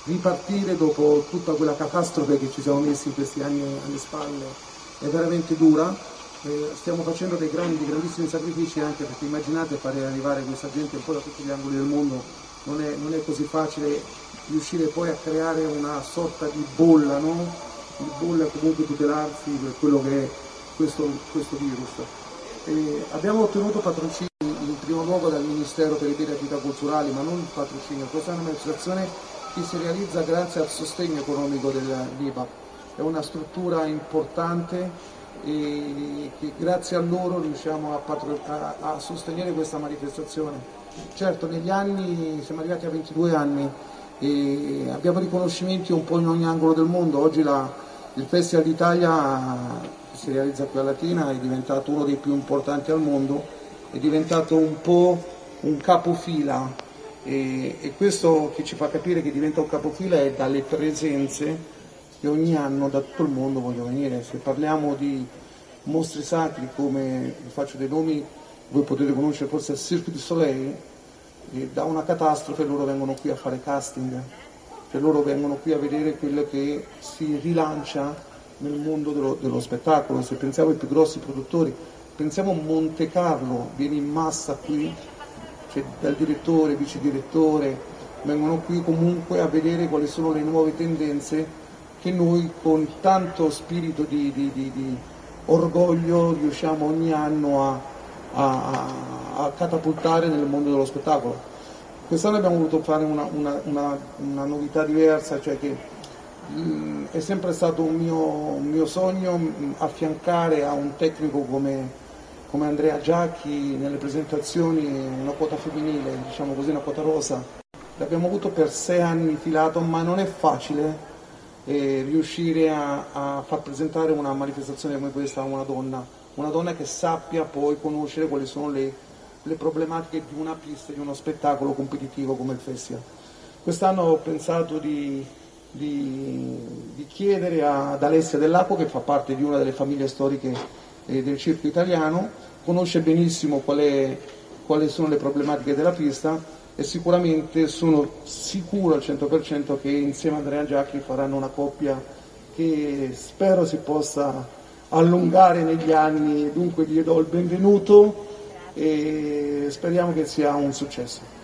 ripartire dopo tutta quella catastrofe che ci siamo messi in questi anni alle spalle è veramente dura. Stiamo facendo dei grandissimi sacrifici, anche perché immaginate fare arrivare questa gente un po' da tutti gli angoli del mondo, non è così facile riuscire poi a creare una sorta di bolla, no? Di bolla, comunque tutelarsi per quello che è questo virus. Abbiamo ottenuto patrocini in primo luogo dal Ministero per i beni e attività culturali, ma non il patrocinio, questa è un'amministrazione che si realizza grazie al sostegno economico dell'IBA. È una struttura importante e che grazie a loro riusciamo a sostenere questa manifestazione. Certo, negli anni, siamo arrivati a 22 anni e abbiamo riconoscimenti un po' in ogni angolo del mondo. Oggi il Festival d'Italia, che si realizza qui a Latina, è diventato uno dei più importanti al mondo, è diventato un po' un capofila e questo che ci fa capire che diventa un capofila è dalle presenze che ogni anno da tutto il mondo vogliono venire. Se parliamo di mostri sacri come, vi faccio dei nomi, voi potete conoscere forse il Cirque du Soleil, da una catastrofe loro vengono qui a fare casting, cioè loro vengono qui a vedere quello che si rilancia nel mondo dello spettacolo. Se pensiamo ai più grossi produttori, pensiamo a Monte Carlo, viene in massa qui, cioè dal direttore, vice direttore, vengono qui comunque a vedere quali sono le nuove tendenze che noi con tanto spirito di orgoglio riusciamo ogni anno a catapultare nel mondo dello spettacolo. Quest'anno abbiamo voluto fare una novità diversa, cioè che è sempre stato un mio sogno affiancare a un tecnico come Andrea Giacchi nelle presentazioni una quota femminile, diciamo così, una quota rosa. L'abbiamo avuto per 6 anni filato, ma non è facile riuscire a far presentare una manifestazione come questa a una donna che sappia poi conoscere quali sono le problematiche di una pista, di uno spettacolo competitivo come il festival. Quest'anno ho pensato di chiedere ad Alessia Dell'Acqua, che fa parte di una delle famiglie storiche del circo italiano, conosce benissimo quali sono le problematiche della pista e sicuramente sono sicuro al 100% che insieme a Andrea Giacchi faranno una coppia che spero si possa allungare negli anni. Dunque gli do il benvenuto e speriamo che sia un successo.